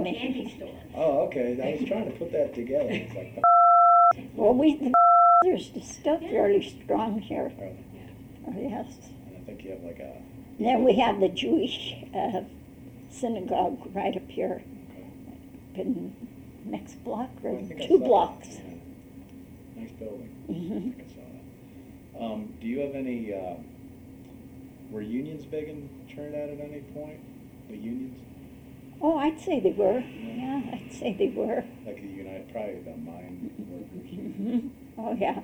candy store. Oh, okay. I was trying to put that together. It's like, Well, there's still fairly strong here. oh, Oh, yes. and I think you have like a. And then we have the Jewish synagogue right up here Okay. in next block, Oh, or I think I 2 saw blocks. that. Yeah. Nice building. Mhm. I think I saw that. Do you have any? Were unions big in Trinidad at any point? The unions, Oh, I'd say they were. Yeah, I'd say they were. like the United, probably the mine workers. Hmm. Oh, yeah.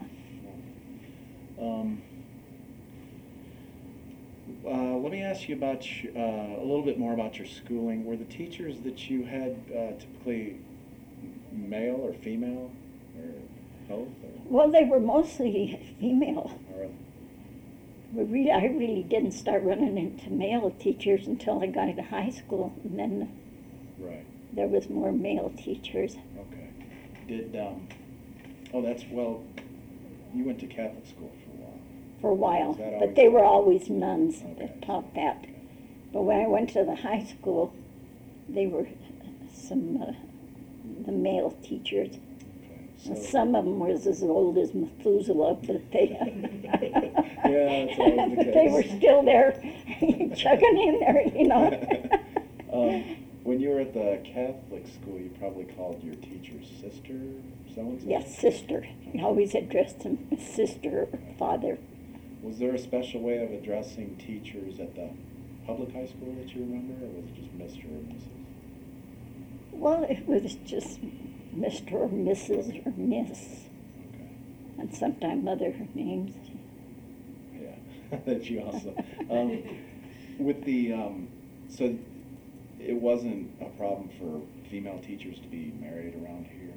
Let me ask you about a little bit more about your schooling. Were the teachers that you had typically male or female, or both? Well, they were mostly female. Or I really didn't start running into male teachers until I got into high school, and then right. there was more male teachers. Okay. Did oh, that's well. You went to Catholic school For a while, Is that but always- they were always nuns Okay. that taught that. But when I went to the high school, they were some the male teachers. Okay. And some of them was as old as Methuselah, but they Yeah, that's always the but they were case. still there, chugging in there, you know. When you were at the Catholic school, you probably called your teacher sister, so-and-so? Yes, sister. You always addressed them as sister or father. Was there a special way of addressing teachers at the public high school that you remember, or was it just Mr. or Mrs.? Well, it was just Mr. or Mrs. or Miss, Okay. and sometimes other names. Yeah, that you also. With the, so it wasn't a problem for female teachers to be married around here?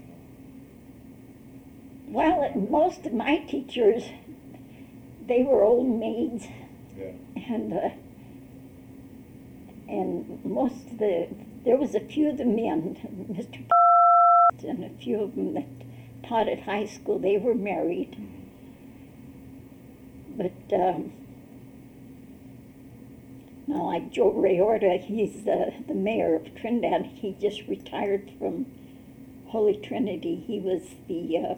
Well, most of my teachers, they were old maids, Yeah. and most of there was a few of the men, Mr. and a few of them that taught at high school, they were married. But now, like Joe Rayorta, he's the mayor of Trinidad. He just retired from Holy Trinity. He was the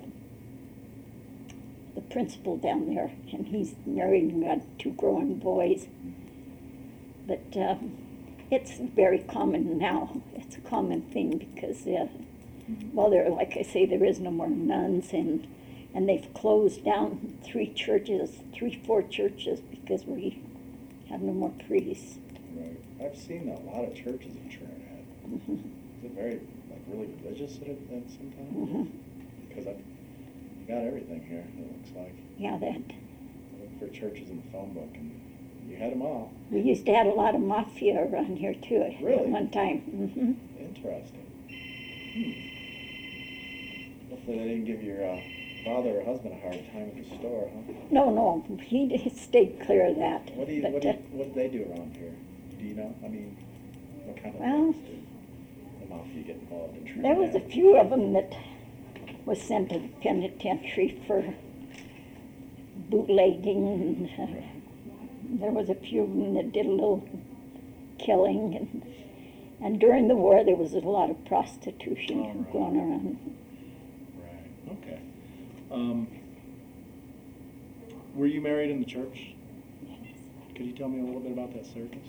principal down there, and he's married and got 2 grown boys. But it's very common now. It's a common thing because, well, there, like I say, there is no more nuns, and they've closed down 4 churches because we have no more priests. Right. I've seen a lot of churches in Trinidad. Mm-hmm. Is it very, like, really religious at sometimes? Mm-hmm. Because I've got everything here, it looks like. Yeah, that. I looked for churches in the phone book, and you had them all. We used to have a lot of mafia around here too. Really? At one time. Mm-hmm. Interesting. Hopefully they didn't give your father or husband a hard time at the store, huh? No, he stayed clear of that. What But, did they do around here? Do you know? I mean, what kind of Well, things did the mafia get involved in Trinidad? there was a few of them that was sent to the penitentiary for bootlegging, and there was a few of them that did a little killing, and during the war there was a lot of prostitution right. going around. Right. Okay. Were you married in the church? Could you tell me a little bit about that service?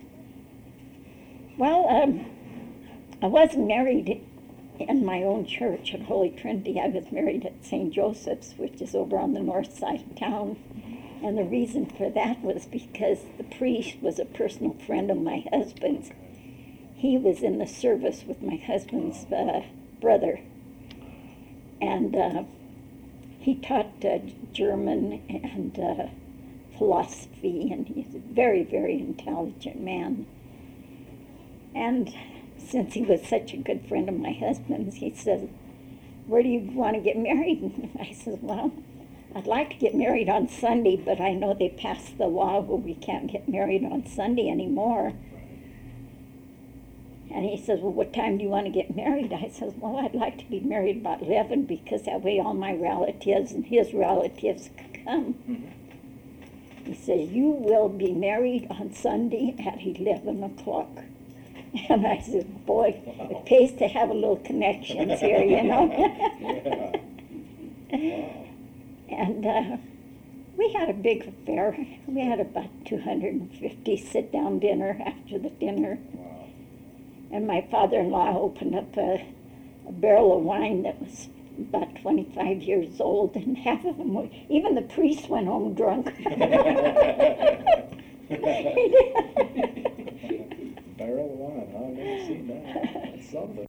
Well, I wasn't married in my own church at Holy Trinity. I was married at St. Joseph's, which is over on the north side of town. And the reason for that was because the priest was a personal friend of my husband's. He was in the service with my husband's brother. And he taught German and philosophy, and he's a very, very intelligent man. And since he was such a good friend of my husband's, he says, "Where do you want to get married?" And I said, "Well, I'd like to get married on Sunday, but I know they passed the law where we can't get married on Sunday anymore." And he says, "Well, what time do you want to get married?" I says, "Well, I'd like to be married about 11 because that way all my relatives and his relatives could come." Mm-hmm. He says, "You will be married on Sunday at 11 o'clock. And I said, boy, Wow. it pays to have a little connections here, you know? Yeah. Wow. And we had a big affair. We had about 250 sit-down dinner after the dinner. Wow. And my father-in-law opened up a barrel of wine that was about 25 years old, and half of them were, even the priest went home drunk. Barrel of wine, huh? I've never seen that. That's something.